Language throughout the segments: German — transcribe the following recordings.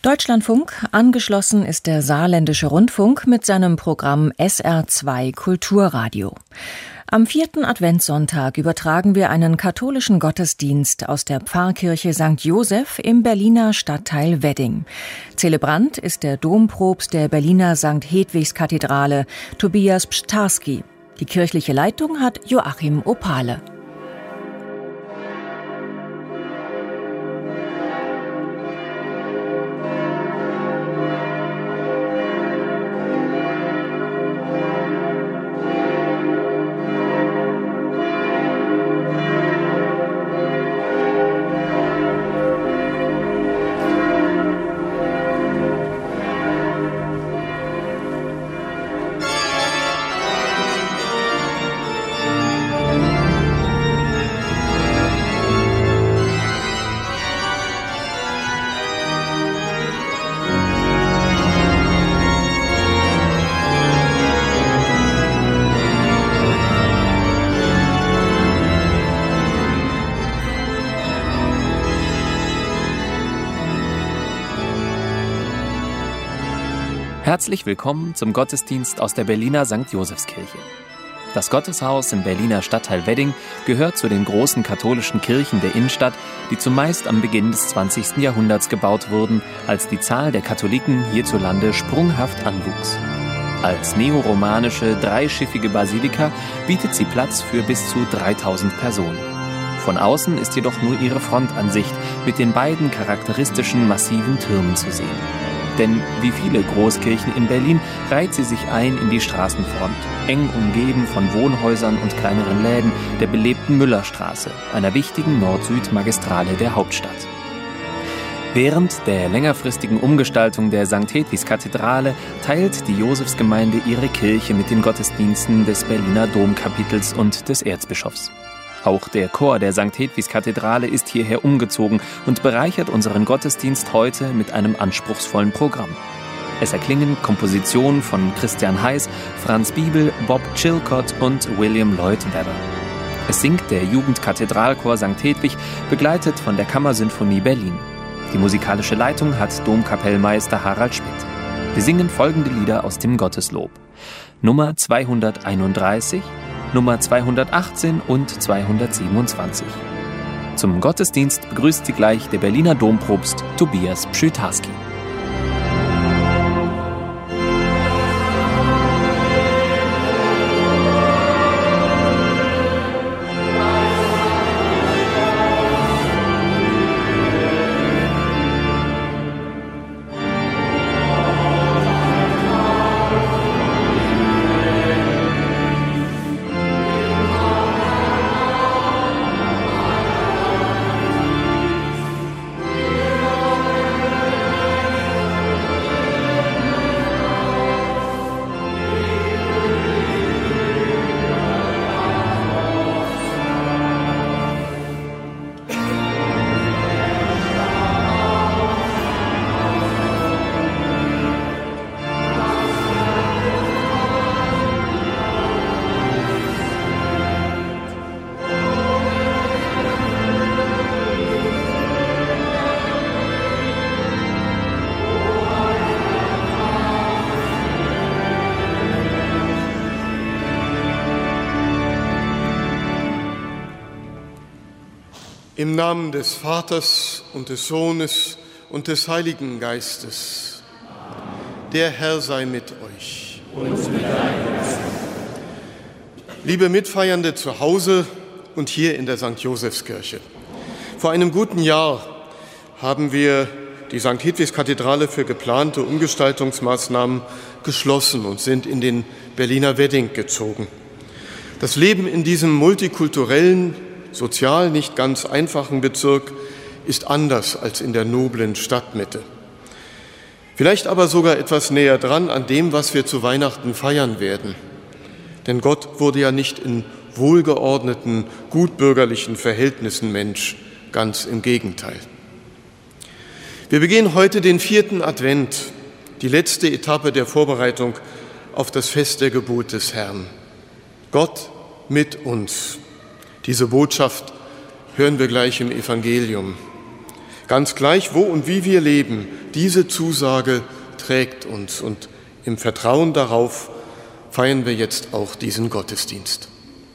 Deutschlandfunk, angeschlossen ist der Saarländische Rundfunk mit seinem Programm SR2 Kulturradio. Am 4. Adventssonntag übertragen wir einen katholischen Gottesdienst aus der Pfarrkirche St. Joseph im Berliner Stadtteil Wedding. Zelebrant ist der Domprobst der Berliner St. Hedwigskathedrale, Tobias Pschtarski. Die kirchliche Leitung hat Joachim Opale. Herzlich willkommen zum Gottesdienst aus der Berliner St. Josefskirche. Das Gotteshaus im Berliner Stadtteil Wedding gehört zu den großen katholischen Kirchen der Innenstadt, die zumeist am Beginn des 20. Jahrhunderts gebaut wurden, als die Zahl der Katholiken hierzulande sprunghaft anwuchs. Als neoromanische, dreischiffige Basilika bietet sie Platz für bis zu 3000 Personen. Von außen ist jedoch nur ihre Frontansicht mit den beiden charakteristischen massiven Türmen zu sehen. Denn wie viele Großkirchen in Berlin reiht sie sich ein in die Straßenfront, eng umgeben von Wohnhäusern und kleineren Läden der belebten Müllerstraße, einer wichtigen Nord-Süd-Magistrale der Hauptstadt. Während der längerfristigen Umgestaltung der St. Hedwigskathedrale teilt die Josefsgemeinde ihre Kirche mit den Gottesdiensten des Berliner Domkapitels und des Erzbischofs. Auch der Chor der St. Hedwigskathedrale ist hierher umgezogen und bereichert unseren Gottesdienst heute mit einem anspruchsvollen Programm. Es erklingen Kompositionen von Christian Heiß, Franz Biebel, Bob Chilcott und William Lloyd Webber. Es singt der Jugendkathedralchor St. Hedwig, begleitet von der Kammersinfonie Berlin. Die musikalische Leitung hat Domkapellmeister Harald Schmidt. Wir singen folgende Lieder aus dem Gotteslob: Nummer 231, Nummer 218 und 227. Zum Gottesdienst begrüßt Sie gleich der Berliner Domprobst Tobias Pschtarski. Im Namen des Vaters und des Sohnes und des Heiligen Geistes. Der Herr sei mit euch. Und mit deinem Geist. Liebe Mitfeiernde zu Hause und hier in der St. Josefskirche. Vor einem guten Jahr haben wir die St. Hedwigskathedrale für geplante Umgestaltungsmaßnahmen geschlossen und sind in den Berliner Wedding gezogen. Das Leben in diesem multikulturellen, sozial nicht ganz einfachen Bezirk ist anders als in der noblen Stadtmitte. Vielleicht aber sogar etwas näher dran an dem, was wir zu Weihnachten feiern werden. Denn Gott wurde ja nicht in wohlgeordneten, gutbürgerlichen Verhältnissen Mensch, ganz im Gegenteil. Wir begehen heute den 4. Advent, die letzte Etappe der Vorbereitung auf das Fest der Geburt des Herrn. Gott mit uns. Diese Botschaft hören wir gleich im Evangelium. Ganz gleich, wo und wie wir leben, diese Zusage trägt uns. Und im Vertrauen darauf feiern wir jetzt auch diesen Gottesdienst.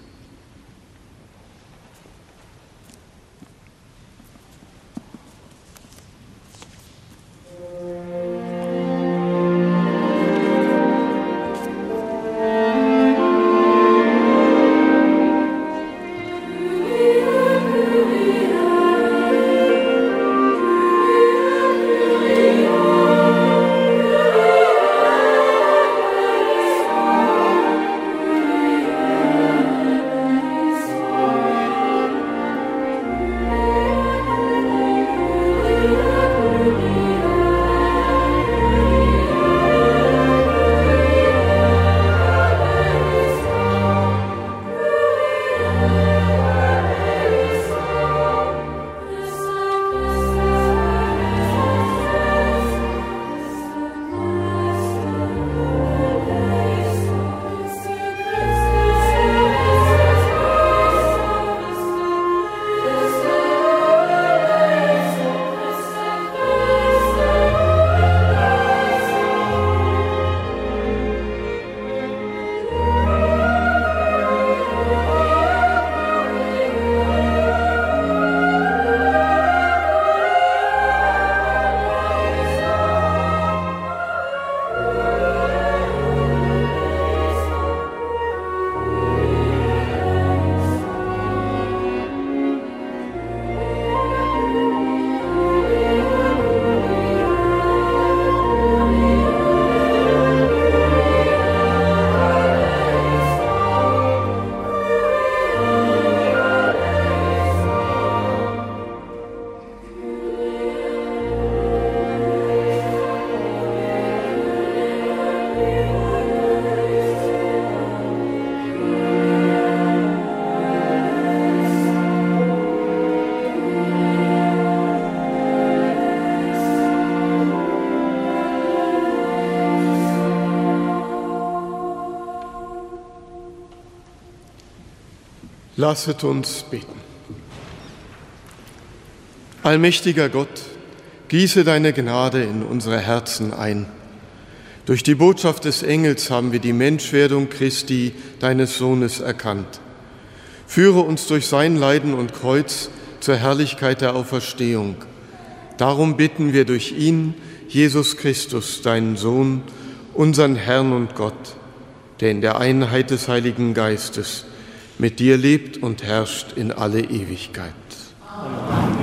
Lasset uns beten. Allmächtiger Gott, gieße deine Gnade in unsere Herzen ein. Durch die Botschaft des Engels haben wir die Menschwerdung Christi, deines Sohnes, erkannt. Führe uns durch sein Leiden und Kreuz zur Herrlichkeit der Auferstehung. Darum bitten wir durch ihn, Jesus Christus, deinen Sohn, unseren Herrn und Gott, der in der Einheit des Heiligen Geistes mit dir lebt und herrscht in alle Ewigkeit. Amen.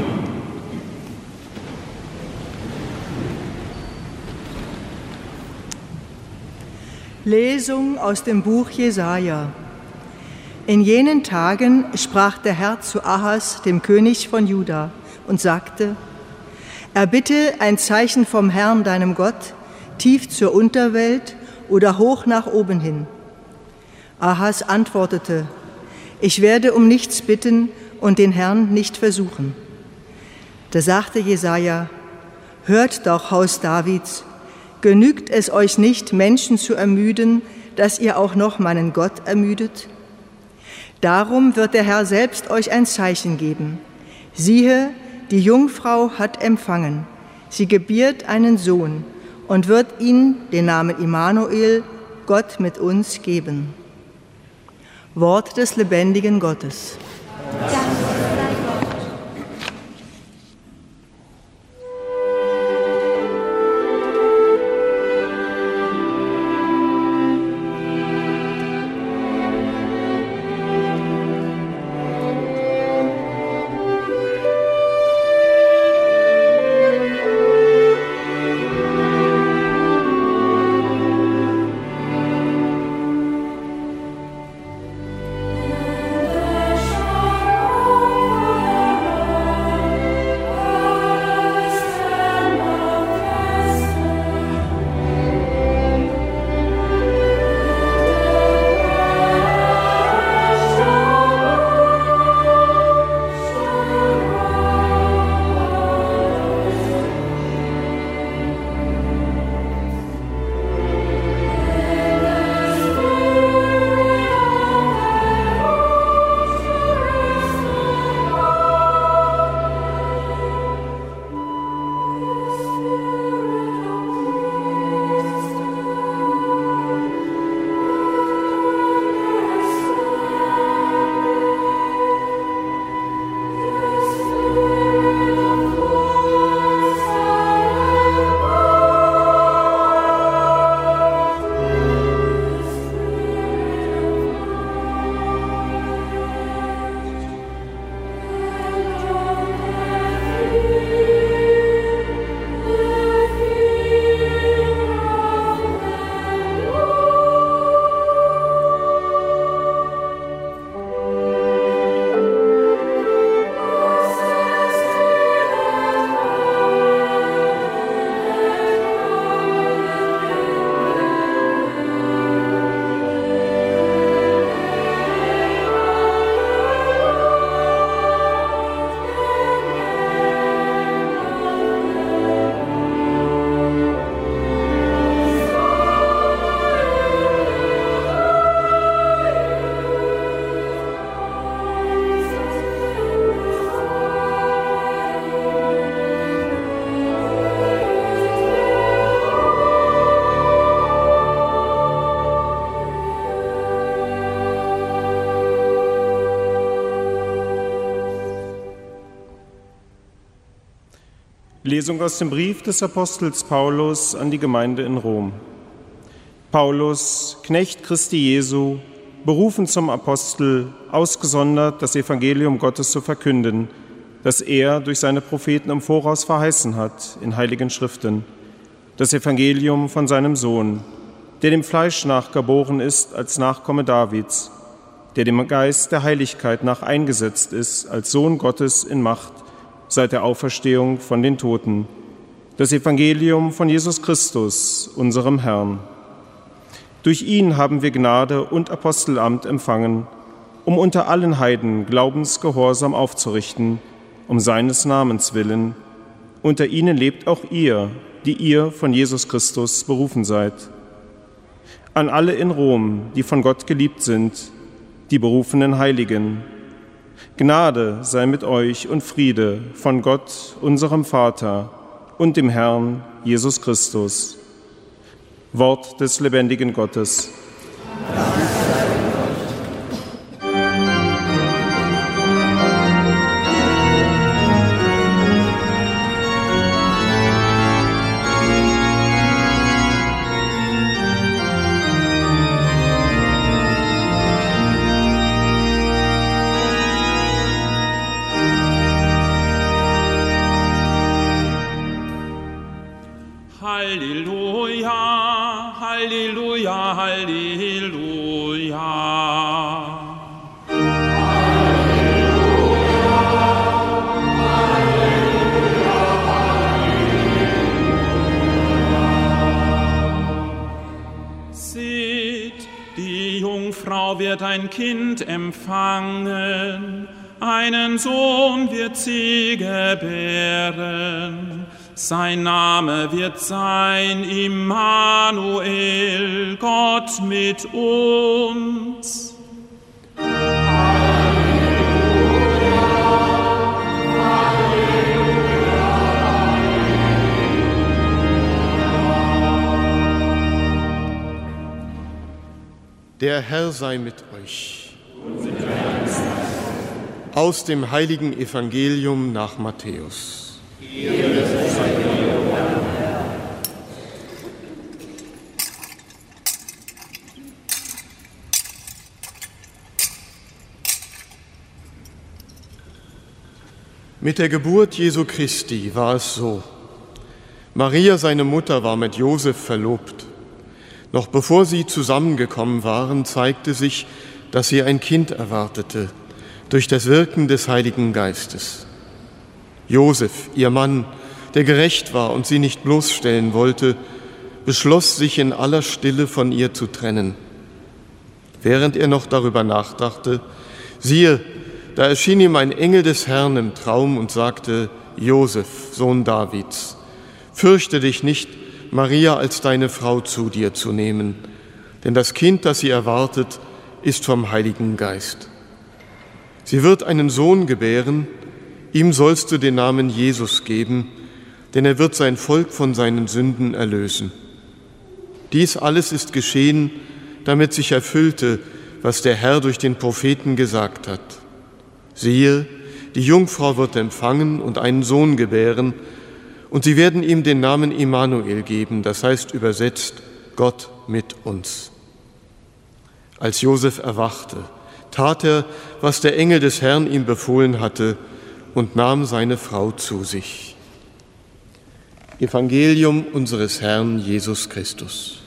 Lesung aus dem Buch Jesaja. In jenen Tagen sprach der Herr zu Ahas, dem König von Juda, und sagte: Erbitte ein Zeichen vom Herrn, deinem Gott, tief zur Unterwelt oder hoch nach oben hin. Ahas antwortete: Ich werde um nichts bitten und den Herrn nicht versuchen. Da sagte Jesaja: Hört doch, Haus Davids, genügt es euch nicht, Menschen zu ermüden, dass ihr auch noch meinen Gott ermüdet? Darum wird der Herr selbst euch ein Zeichen geben. Siehe, die Jungfrau hat empfangen, sie gebiert einen Sohn und wird ihm den Namen Immanuel, Gott mit uns, geben. Wort des lebendigen Gottes. Lesung aus dem Brief des Apostels Paulus an die Gemeinde in Rom. Paulus, Knecht Christi Jesu, berufen zum Apostel, ausgesondert, das Evangelium Gottes zu verkünden, das er durch seine Propheten im Voraus verheißen hat in heiligen Schriften. Das Evangelium von seinem Sohn, der dem Fleisch nach geboren ist als Nachkomme Davids, der dem Geist der Heiligkeit nach eingesetzt ist als Sohn Gottes in Macht seit der Auferstehung von den Toten. Das Evangelium von Jesus Christus, unserem Herrn. Durch ihn haben wir Gnade und Apostelamt empfangen, um unter allen Heiden Glaubensgehorsam aufzurichten, um seines Namens willen. Unter ihnen lebt auch ihr, die ihr von Jesus Christus berufen seid. An alle in Rom, die von Gott geliebt sind, die berufenen Heiligen. Gnade sei mit euch und Friede von Gott, unserem Vater und dem Herrn Jesus Christus. Wort des lebendigen Gottes. Halleluja, Halleluja, Halleluja. Seht, die Jungfrau wird ein Kind empfangen, einen Sohn wird sie gebären. Sein Name wird sein Immanuel, Gott mit uns. Der Herr sei mit euch. Aus dem heiligen Evangelium nach Matthäus. Mit der Geburt Jesu Christi war es so. Maria, seine Mutter, war mit Josef verlobt. Noch bevor sie zusammengekommen waren, zeigte sich, dass sie ein Kind erwartete, durch das Wirken des Heiligen Geistes. Josef, ihr Mann, der gerecht war und sie nicht bloßstellen wollte, beschloss, sich in aller Stille von ihr zu trennen. Während er noch darüber nachdachte, siehe, da erschien ihm ein Engel des Herrn im Traum und sagte: Josef, Sohn Davids, fürchte dich nicht, Maria als deine Frau zu dir zu nehmen, denn das Kind, das sie erwartet, ist vom Heiligen Geist. Sie wird einen Sohn gebären, ihm sollst du den Namen Jesus geben, denn er wird sein Volk von seinen Sünden erlösen. Dies alles ist geschehen, damit sich erfüllte, was der Herr durch den Propheten gesagt hat. Siehe, die Jungfrau wird empfangen und einen Sohn gebären, und sie werden ihm den Namen Immanuel geben, das heißt übersetzt Gott mit uns. Als Josef erwachte, tat er, was der Engel des Herrn ihm befohlen hatte, und nahm seine Frau zu sich. Evangelium unseres Herrn Jesus Christus.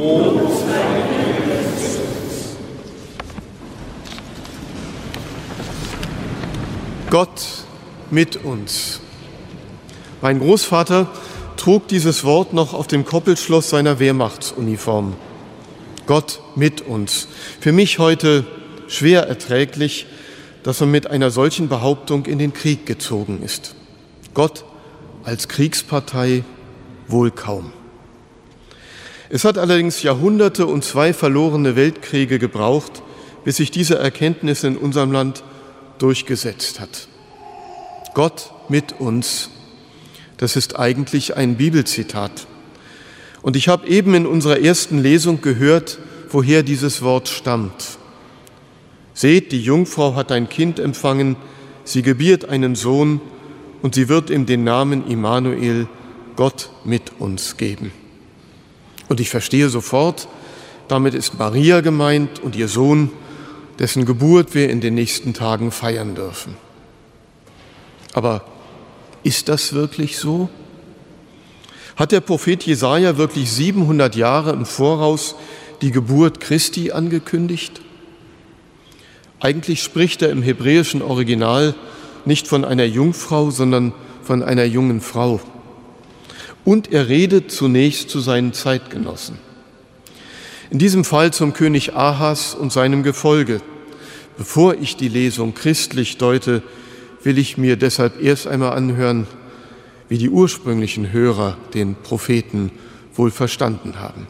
Gott mit uns. Mein Großvater trug dieses Wort noch auf dem Koppelschloss seiner Wehrmachtsuniform. Gott mit uns. Für mich heute schwer erträglich, dass man mit einer solchen Behauptung in den Krieg gezogen ist. Gott als Kriegspartei wohl kaum. Es hat allerdings Jahrhunderte und 2 verlorene Weltkriege gebraucht, bis sich diese Erkenntnis in unserem Land durchgesetzt hat. Gott mit uns, das ist eigentlich ein Bibelzitat. Und ich habe eben in unserer ersten Lesung gehört, woher dieses Wort stammt. Seht, die Jungfrau hat ein Kind empfangen, sie gebiert einen Sohn, und sie wird ihm den Namen Immanuel, Gott mit uns, geben. Und ich verstehe sofort, damit ist Maria gemeint und ihr Sohn, dessen Geburt wir in den nächsten Tagen feiern dürfen. Aber ist das wirklich so? Hat der Prophet Jesaja wirklich 700 Jahre im Voraus die Geburt Christi angekündigt? Eigentlich spricht er im hebräischen Original nicht von einer Jungfrau, sondern von einer jungen Frau. Und er redet zunächst zu seinen Zeitgenossen. In diesem Fall zum König Ahas und seinem Gefolge. Bevor ich die Lesung christlich deute, will ich mir deshalb erst einmal anhören, wie die ursprünglichen Hörer den Propheten wohl verstanden haben.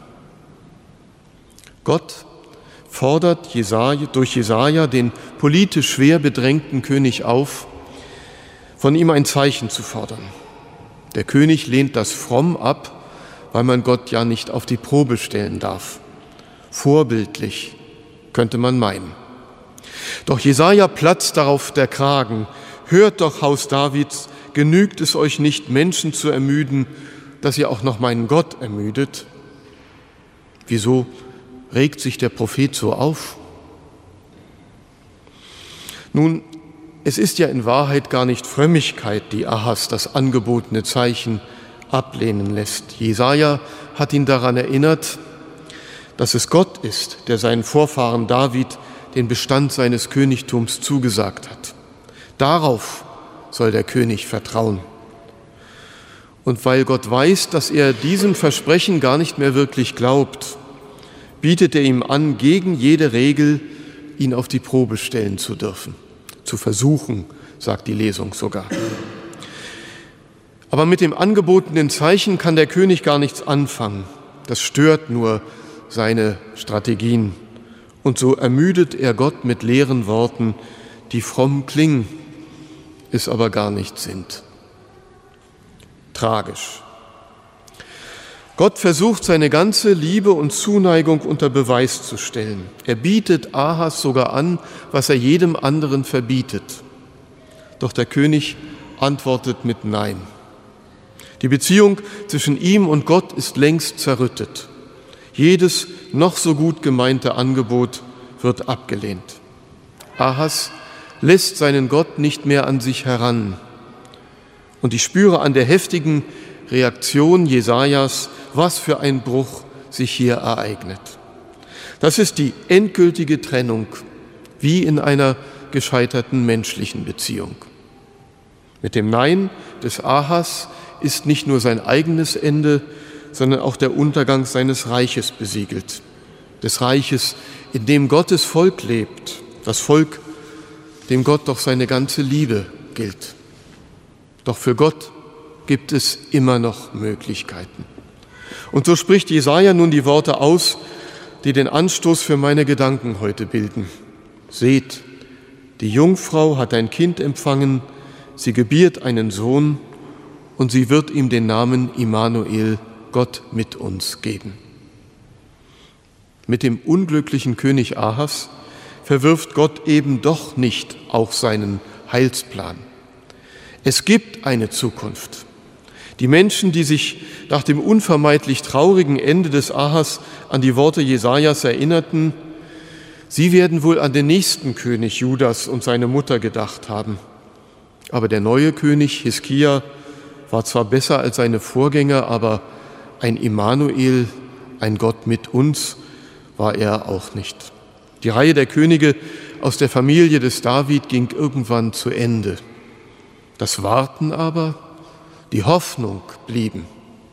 Gott fordert durch Jesaja den politisch schwer bedrängten König auf, von ihm ein Zeichen zu fordern. Der König lehnt das fromm ab, weil man Gott ja nicht auf die Probe stellen darf. Vorbildlich, könnte man meinen. Doch Jesaja platzt darauf der Kragen. Hört doch, Haus Davids, genügt es euch nicht, Menschen zu ermüden, dass ihr auch noch meinen Gott ermüdet? Wieso regt sich der Prophet so auf? Nun, es ist ja in Wahrheit gar nicht Frömmigkeit, die Ahas das angebotene Zeichen ablehnen lässt. Jesaja hat ihn daran erinnert, dass es Gott ist, der seinen Vorfahren David den Bestand seines Königtums zugesagt hat. Darauf soll der König vertrauen. Und weil Gott weiß, dass er diesem Versprechen gar nicht mehr wirklich glaubt, bietet er ihm an, gegen jede Regel ihn auf die Probe stellen zu dürfen. Zu versuchen, sagt die Lesung sogar. Aber mit dem angebotenen Zeichen kann der König gar nichts anfangen. Das stört nur seine Strategien. Und so ermüdet er Gott mit leeren Worten, die fromm klingen, es aber gar nicht sind. Tragisch. Gott versucht, seine ganze Liebe und Zuneigung unter Beweis zu stellen. Er bietet Ahas sogar an, was er jedem anderen verbietet. Doch der König antwortet mit Nein. Die Beziehung zwischen ihm und Gott ist längst zerrüttet. Jedes noch so gut gemeinte Angebot wird abgelehnt. Ahas lässt seinen Gott nicht mehr an sich heran. Und ich spüre an der heftigen Reaktion Jesajas, was für ein Bruch sich hier ereignet. Das ist die endgültige Trennung, wie in einer gescheiterten menschlichen Beziehung. Mit dem Nein des Ahas ist nicht nur sein eigenes Ende, sondern auch der Untergang seines Reiches besiegelt. Des Reiches, in dem Gottes Volk lebt, das Volk, dem Gott doch seine ganze Liebe gilt. Doch für Gott gibt es immer noch Möglichkeiten. Und so spricht Jesaja nun die Worte aus, die den Anstoß für meine Gedanken heute bilden. Seht, die Jungfrau hat ein Kind empfangen, sie gebiert einen Sohn und sie wird ihm den Namen Immanuel, Gott mit uns, geben. Mit dem unglücklichen König Ahas verwirft Gott eben doch nicht auch seinen Heilsplan. Es gibt eine Zukunft. Die Menschen, die sich nach dem unvermeidlich traurigen Ende des Ahas an die Worte Jesajas erinnerten, sie werden wohl an den nächsten König Judas und seine Mutter gedacht haben. Aber der neue König Hiskia war zwar besser als seine Vorgänger, aber ein Immanuel, ein Gott mit uns, war er auch nicht. Die Reihe der Könige aus der Familie des David ging irgendwann zu Ende. Das Warten aber, die Hoffnung blieben.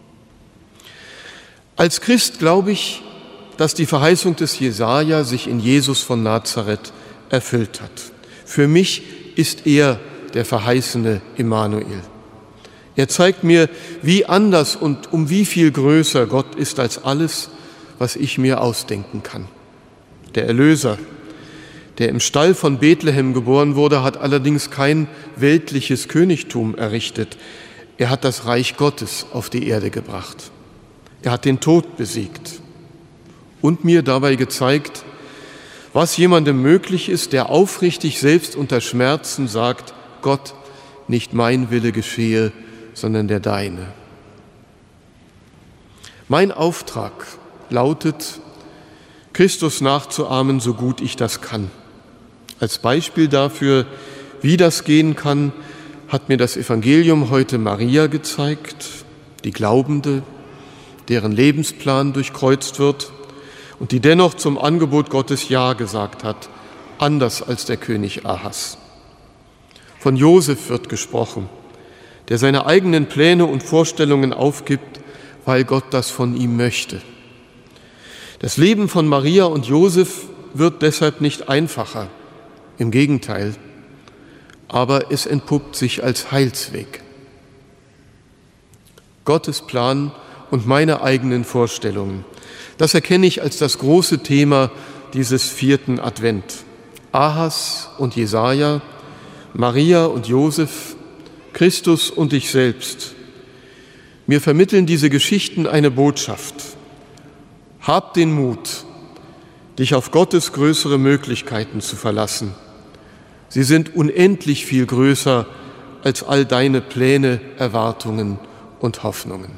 Als Christ glaube ich, dass die Verheißung des Jesaja sich in Jesus von Nazareth erfüllt hat. Für mich ist er der verheißene Immanuel. Er zeigt mir, wie anders und um wie viel größer Gott ist als alles, was ich mir ausdenken kann. Der Erlöser, der im Stall von Bethlehem geboren wurde, hat allerdings kein weltliches Königtum errichtet. Er hat das Reich Gottes auf die Erde gebracht. Er hat den Tod besiegt und mir dabei gezeigt, was jemandem möglich ist, der aufrichtig selbst unter Schmerzen sagt, Gott, nicht mein Wille geschehe, sondern der Deine. Mein Auftrag lautet, Christus nachzuahmen, so gut ich das kann. Als Beispiel dafür, wie das gehen kann, hat mir das Evangelium heute Maria gezeigt, die Glaubende, deren Lebensplan durchkreuzt wird und die dennoch zum Angebot Gottes Ja gesagt hat, anders als der König Ahas. Von Josef wird gesprochen, der seine eigenen Pläne und Vorstellungen aufgibt, weil Gott das von ihm möchte. Das Leben von Maria und Josef wird deshalb nicht einfacher, im Gegenteil, aber es entpuppt sich als Heilsweg. Gottes Plan und meine eigenen Vorstellungen, das erkenne ich als das große Thema dieses 4. Advent. Ahas und Jesaja, Maria und Josef, Christus und ich selbst. Mir vermitteln diese Geschichten eine Botschaft. Hab den Mut, dich auf Gottes größere Möglichkeiten zu verlassen. Sie sind unendlich viel größer als all deine Pläne, Erwartungen und Hoffnungen.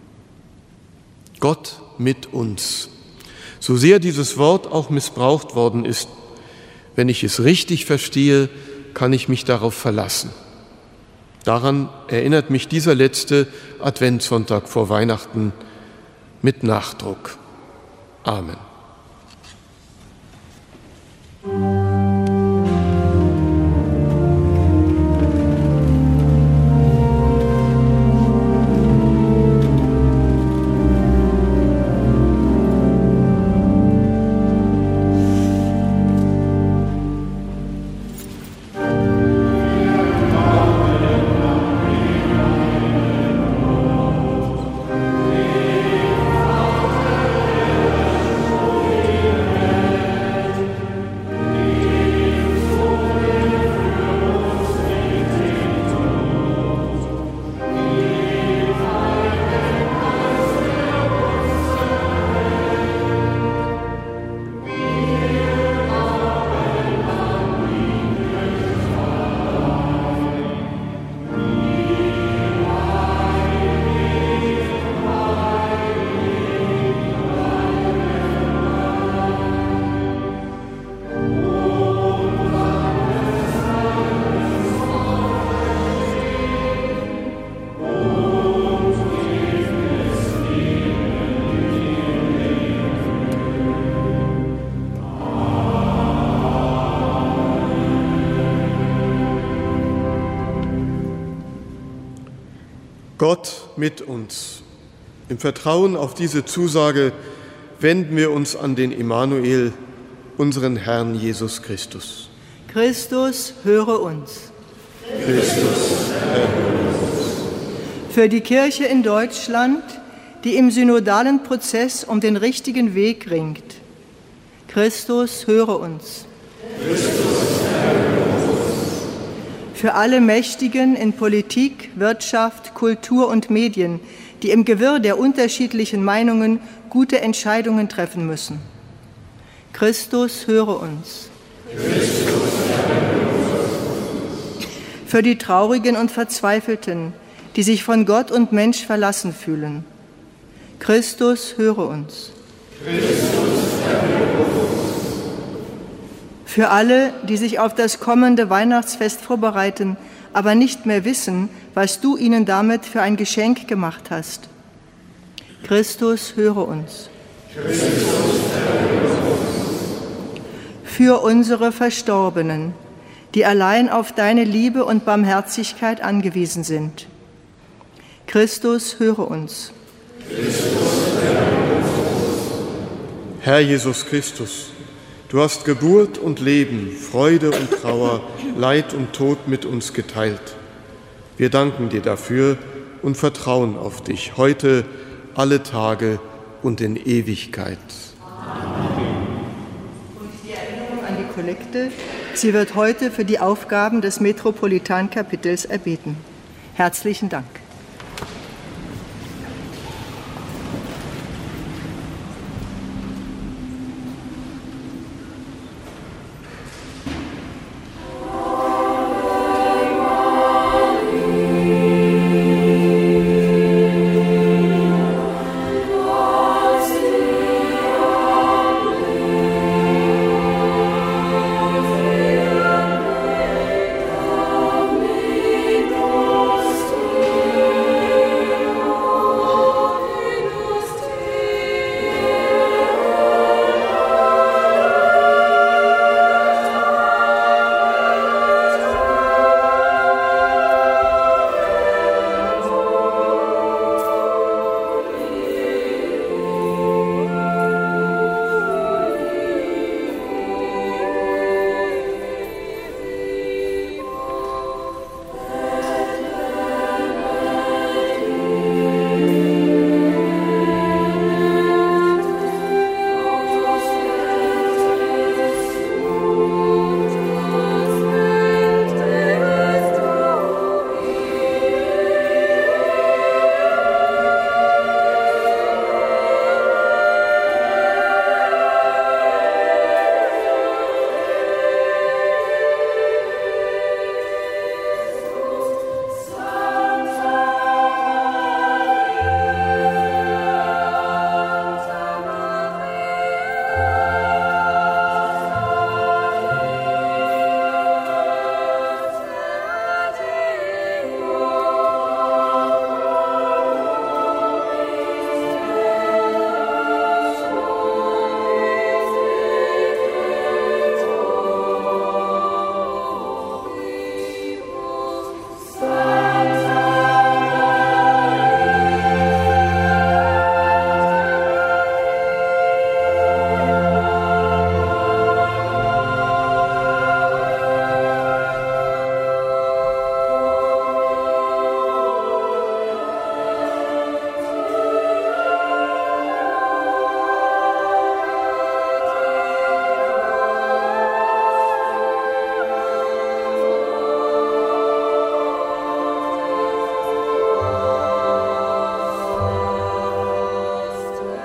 Gott mit uns. So sehr dieses Wort auch missbraucht worden ist, wenn ich es richtig verstehe, kann ich mich darauf verlassen. Daran erinnert mich dieser letzte Adventssonntag vor Weihnachten mit Nachdruck. Amen. Gott mit uns. Im Vertrauen auf diese Zusage wenden wir uns an den Immanuel, unseren Herrn Jesus Christus. Christus, höre uns. Christus, erhöre uns. Für die Kirche in Deutschland, die im synodalen Prozess um den richtigen Weg ringt. Christus, höre uns. Christus, erhöre uns. Für alle Mächtigen in Politik, Wirtschaft, Kultur und Medien, die im Gewirr der unterschiedlichen Meinungen gute Entscheidungen treffen müssen. Christus, höre uns. Christus, erhöre uns. Für die Traurigen und Verzweifelten, die sich von Gott und Mensch verlassen fühlen. Christus, höre uns. Christus, erhöre uns. Für alle, die sich auf das kommende Weihnachtsfest vorbereiten, aber nicht mehr wissen, was du ihnen damit für ein Geschenk gemacht hast. Christus, höre uns. Christus, erhöre uns. Für unsere Verstorbenen, die allein auf deine Liebe und Barmherzigkeit angewiesen sind. Christus, höre uns. Christus, erhöre uns. Herr Jesus Christus, du hast Geburt und Leben, Freude und Trauer, Leid und Tod mit uns geteilt. Wir danken dir dafür und vertrauen auf dich, heute, alle Tage und in Ewigkeit. Amen. Und die Erinnerung an die Kollekte, sie wird heute für die Aufgaben des Metropolitankapitels erbeten. Herzlichen Dank.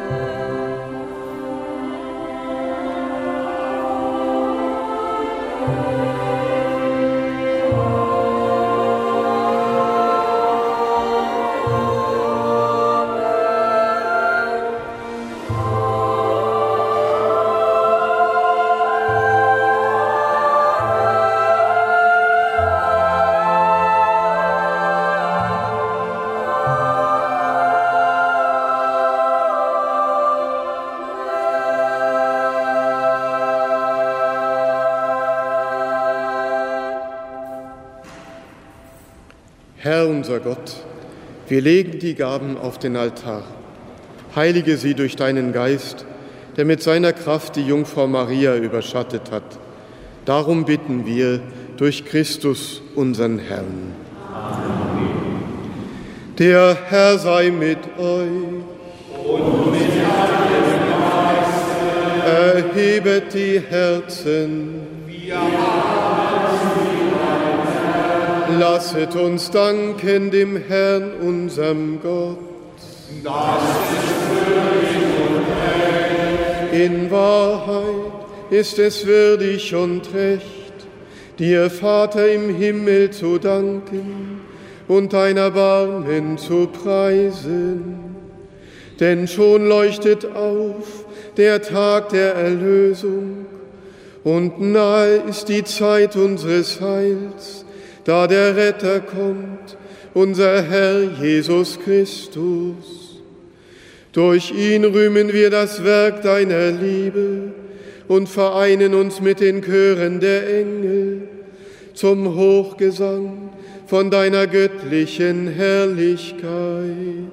Herr unser Gott, wir legen die Gaben auf den Altar. Heilige sie durch deinen Geist, der mit seiner Kraft die Jungfrau Maria überschattet hat. Darum bitten wir durch Christus, unseren Herrn. Amen. Der Herr sei mit euch. Und mit deinem Geiste. Erhebet die Herzen. Wir Lasset uns danken dem Herrn, unserem Gott. Das ist würdig und recht. In Wahrheit ist es würdig und recht, dir, Vater im Himmel, zu danken und dein Erbarmen zu preisen. Denn schon leuchtet auf der Tag der Erlösung und nahe ist die Zeit unseres Heils, da der Retter kommt, unser Herr Jesus Christus. Durch ihn rühmen wir das Werk deiner Liebe und vereinen uns mit den Chören der Engel zum Hochgesang von deiner göttlichen Herrlichkeit.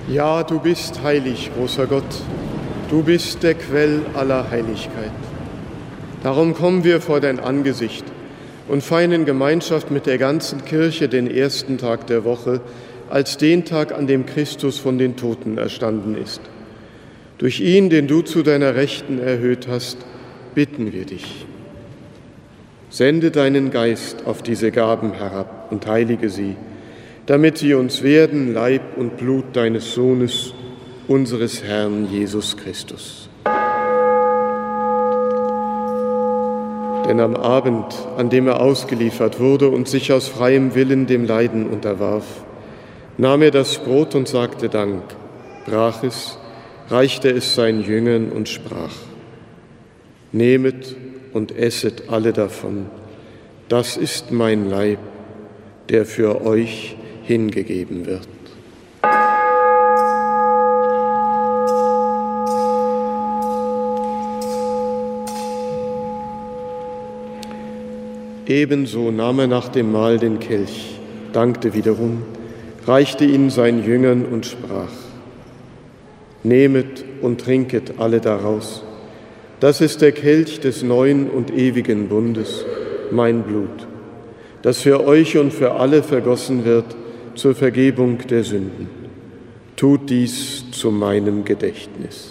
Ja, du bist heilig, großer Gott. Du bist der Quell aller Heiligkeit. Darum kommen wir vor dein Angesicht und feiern in Gemeinschaft mit der ganzen Kirche den ersten Tag der Woche als den Tag, an dem Christus von den Toten erstanden ist. Durch ihn, den du zu deiner Rechten erhöht hast, bitten wir dich. Sende deinen Geist auf diese Gaben herab und heilige sie, damit sie uns werden Leib und Blut deines Sohnes, unseres Herrn Jesus Christus. Denn am Abend, an dem er ausgeliefert wurde und sich aus freiem Willen dem Leiden unterwarf, nahm er das Brot und sagte Dank, brach es, reichte es seinen Jüngern und sprach: Nehmet und esset alle davon, das ist mein Leib, der für euch hingegeben wird. Ebenso nahm er nach dem Mahl den Kelch, dankte wiederum, reichte ihn seinen Jüngern und sprach: Nehmet und trinket alle daraus. Das ist der Kelch des neuen und ewigen Bundes, mein Blut, das für euch und für alle vergossen wird zur Vergebung der Sünden. Tut dies zu meinem Gedächtnis.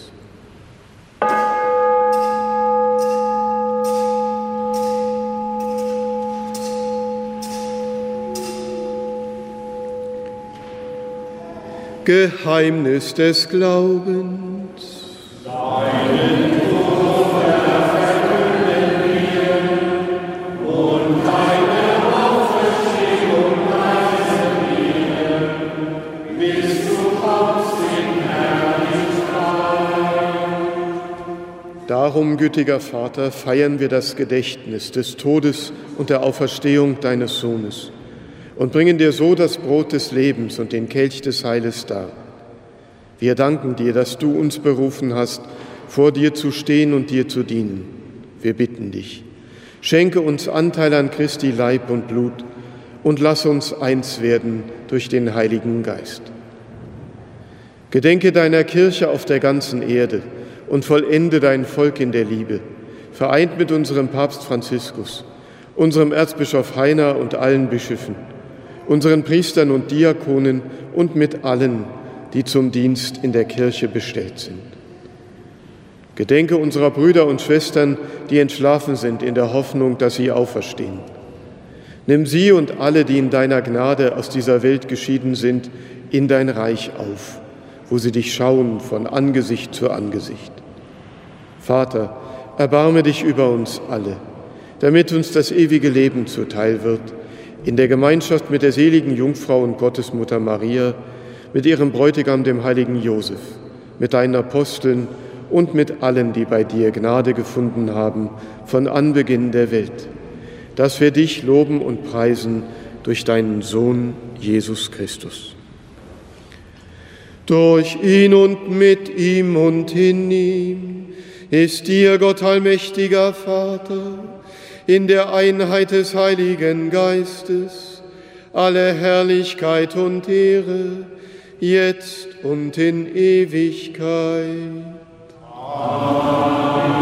Geheimnis des Glaubens. Deinen Tod verkünden wir und deine Auferstehung preisen wir, bis du kommst in Herrlichkeit. Darum, gütiger Vater, feiern wir das Gedächtnis des Todes und der Auferstehung deines Sohnes und bringen dir so das Brot des Lebens und den Kelch des Heiles dar. Wir danken dir, dass du uns berufen hast, vor dir zu stehen und dir zu dienen. Wir bitten dich, schenke uns Anteil an Christi Leib und Blut und lass uns eins werden durch den Heiligen Geist. Gedenke deiner Kirche auf der ganzen Erde und vollende dein Volk in der Liebe, vereint mit unserem Papst Franziskus, unserem Erzbischof Heiner und allen Bischöfen, unseren Priestern und Diakonen und mit allen, die zum Dienst in der Kirche bestellt sind. Gedenke unserer Brüder und Schwestern, die entschlafen sind, in der Hoffnung, dass sie auferstehen. Nimm sie und alle, die in deiner Gnade aus dieser Welt geschieden sind, in dein Reich auf, wo sie dich schauen von Angesicht zu Angesicht. Vater, erbarme dich über uns alle, damit uns das ewige Leben zuteil wird, in der Gemeinschaft mit der seligen Jungfrau und Gottesmutter Maria, mit ihrem Bräutigam, dem heiligen Josef, mit deinen Aposteln und mit allen, die bei dir Gnade gefunden haben, von Anbeginn der Welt, dass wir dich loben und preisen durch deinen Sohn Jesus Christus. Durch ihn und mit ihm und in ihm ist dir, Gott allmächtiger Vater, in der Einheit des Heiligen Geistes, alle Herrlichkeit und Ehre, jetzt und in Ewigkeit. Amen.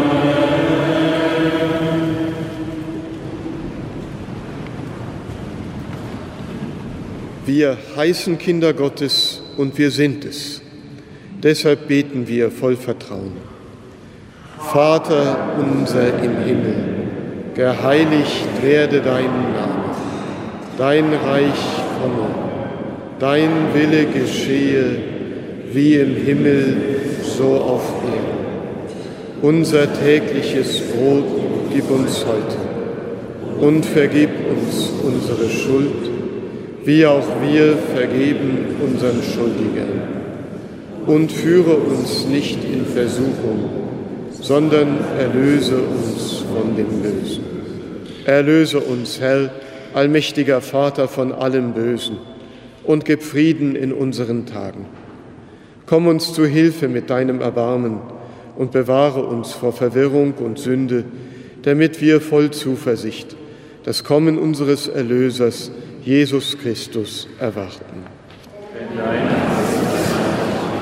Wir heißen Kinder Gottes und wir sind es. Deshalb beten wir voll Vertrauen. Vater unser im Himmel, geheiligt werde dein Name, dein Reich komme, dein Wille geschehe, wie im Himmel, so auf Erden. Unser tägliches Brot gib uns heute und vergib uns unsere Schuld, wie auch wir vergeben unseren Schuldigern. Und führe uns nicht in Versuchung, sondern erlöse uns von dem Bösen. Erlöse uns, Herr, allmächtiger Vater, von allem Bösen und gib Frieden in unseren Tagen. Komm uns zu Hilfe mit deinem Erbarmen und bewahre uns vor Verwirrung und Sünde, damit wir voll Zuversicht das Kommen unseres Erlösers, Jesus Christus, erwarten.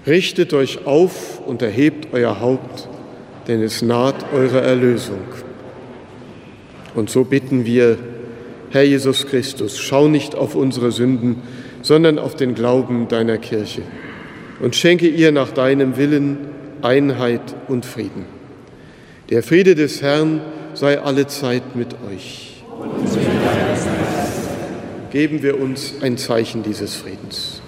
Richtet euch auf und erhebt euer Haupt, denn es naht eure Erlösung. Und so bitten wir, Herr Jesus Christus, schau nicht auf unsere Sünden, sondern auf den Glauben deiner Kirche und schenke ihr nach deinem Willen Einheit und Frieden. Der Friede des Herrn sei allezeit mit euch. Geben wir uns ein Zeichen dieses Friedens.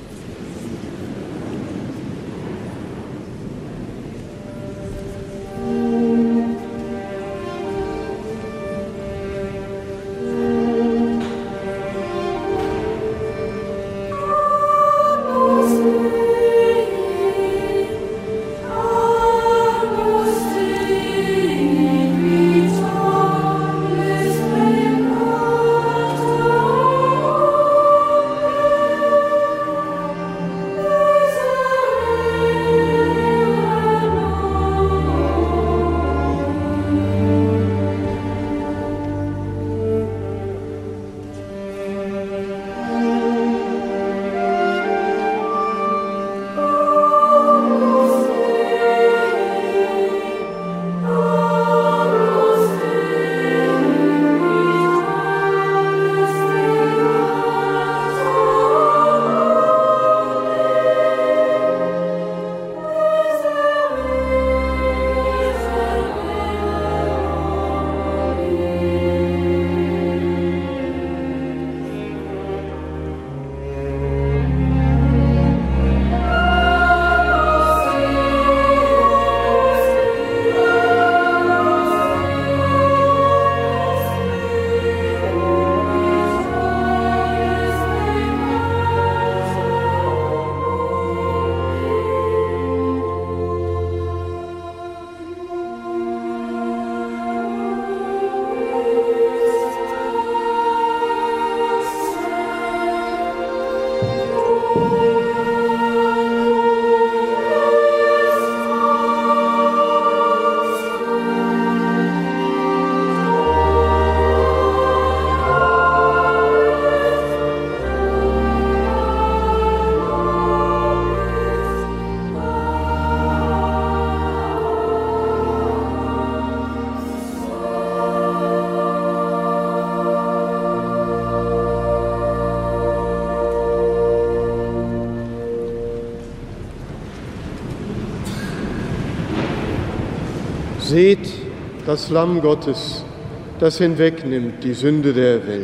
Seht das Lamm Gottes, das hinwegnimmt die Sünde der Welt.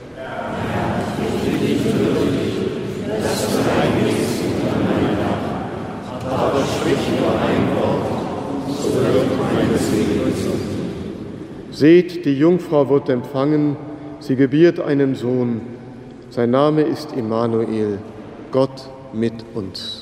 Aber sprich nur ein Wort, so wird meine Seele gesund. Seht, die Jungfrau wird empfangen, sie gebiert einen Sohn. Sein Name ist Immanuel, Gott mit uns.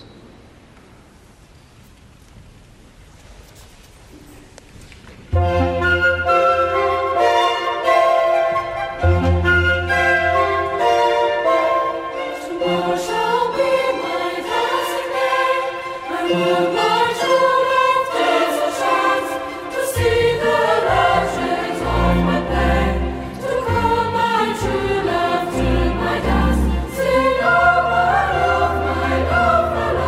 Sing over my love, my love.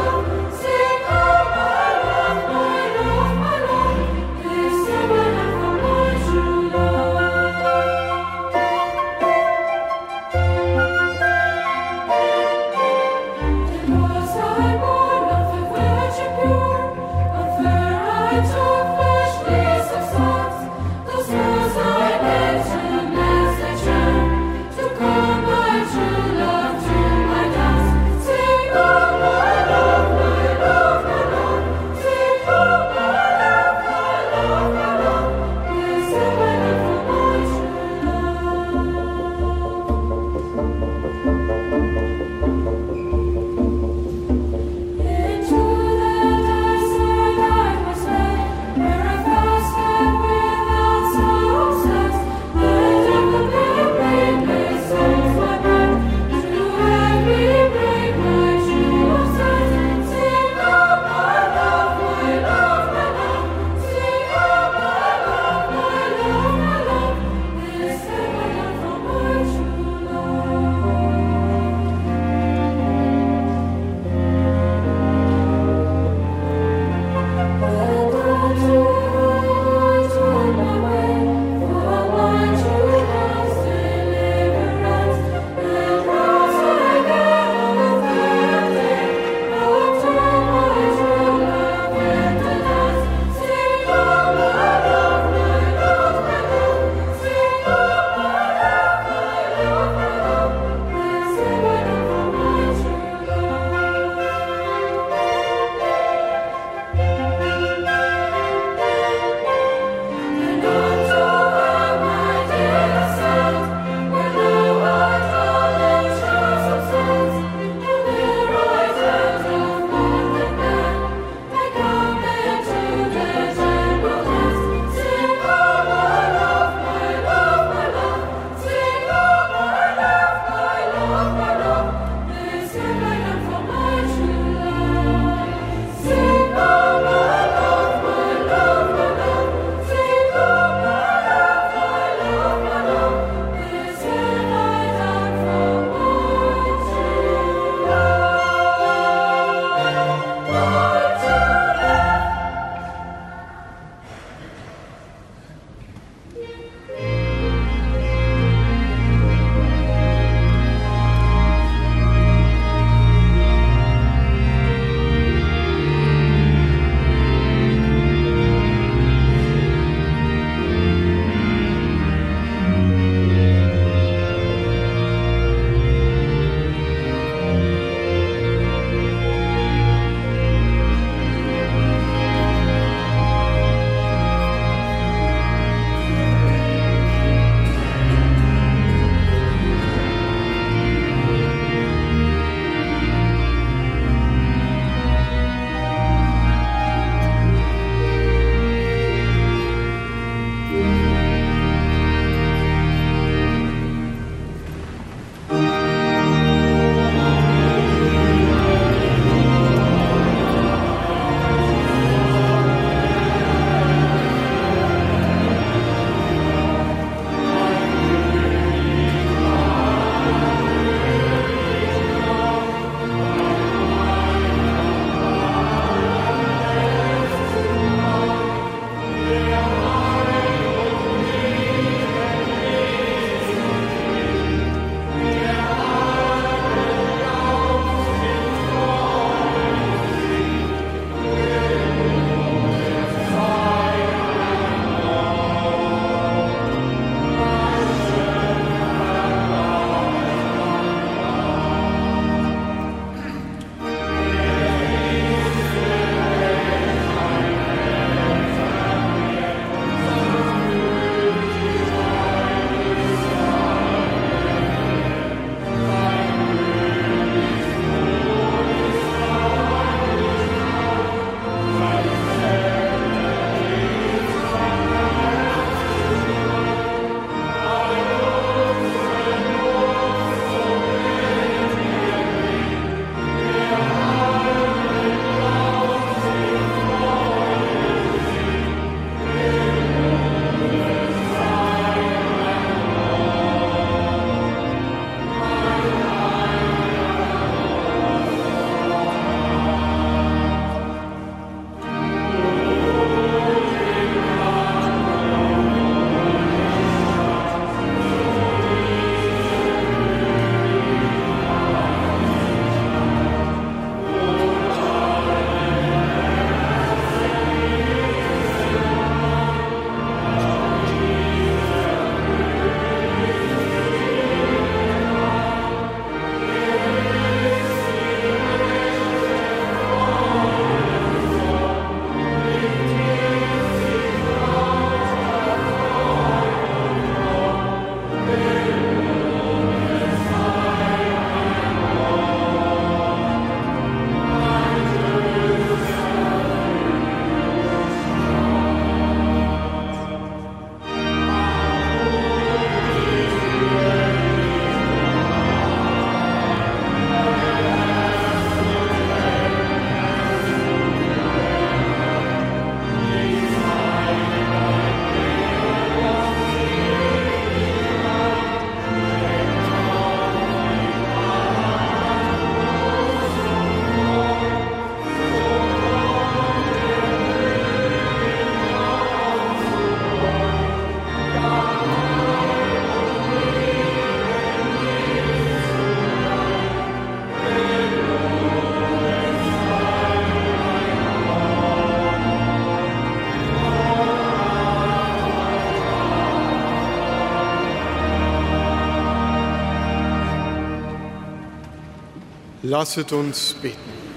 Lasset uns beten.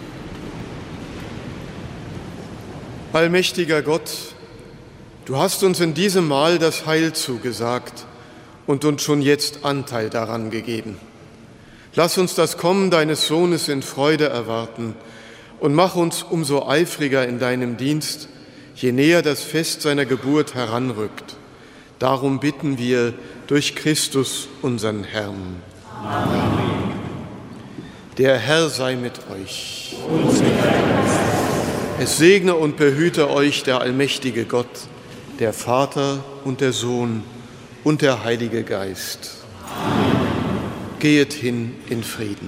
Allmächtiger Gott, du hast uns in diesem Mahl das Heil zugesagt und uns schon jetzt Anteil daran gegeben. Lass uns das Kommen deines Sohnes in Freude erwarten und mach uns umso eifriger in deinem Dienst, je näher das Fest seiner Geburt heranrückt. Darum bitten wir durch Christus, unseren Herrn. Amen. Der Herr sei mit euch. Es segne und behüte euch der allmächtige Gott, der Vater und der Sohn und der Heilige Geist. Amen. Gehet hin in Frieden.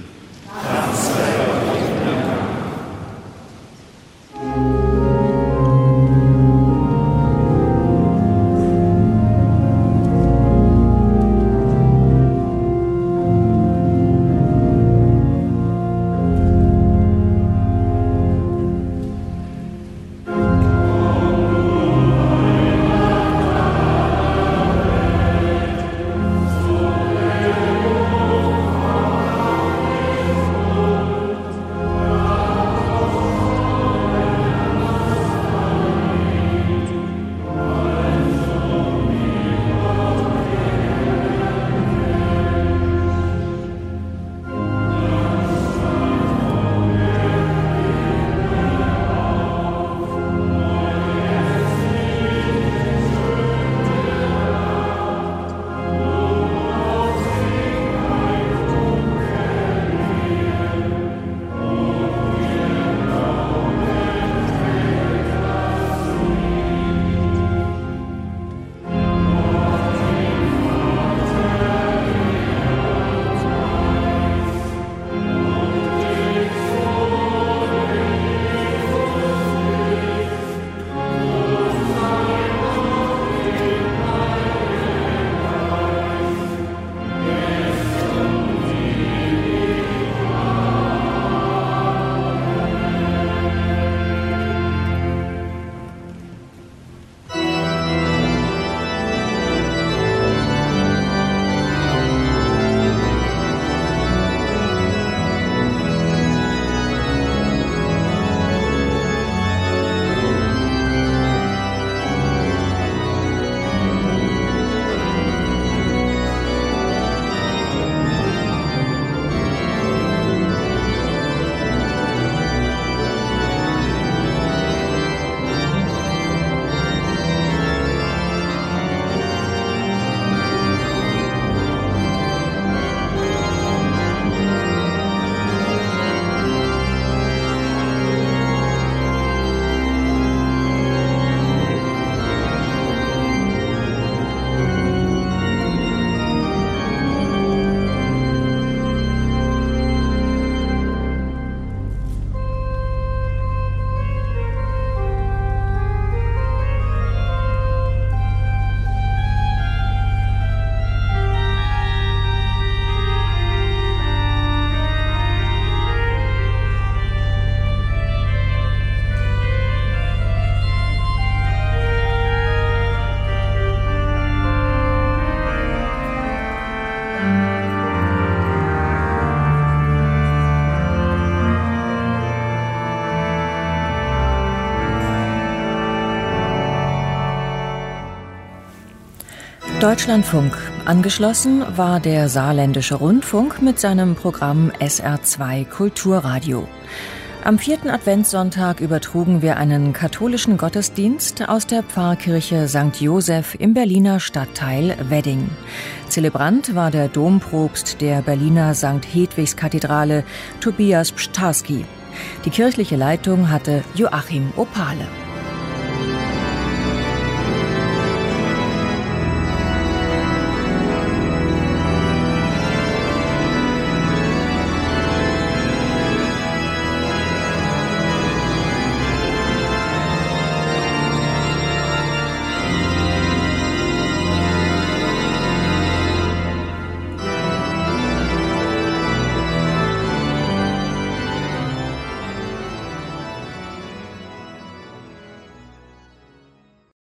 Deutschlandfunk. Angeschlossen war der Saarländische Rundfunk mit seinem Programm SR2 Kulturradio. Am 4. Adventssonntag übertrugen wir einen katholischen Gottesdienst aus der Pfarrkirche St. Joseph im Berliner Stadtteil Wedding. Zelebrant war der Dompropst der Berliner St. Hedwigskathedrale, Tobias Pszczarski. Die kirchliche Leitung hatte Joachim Opale.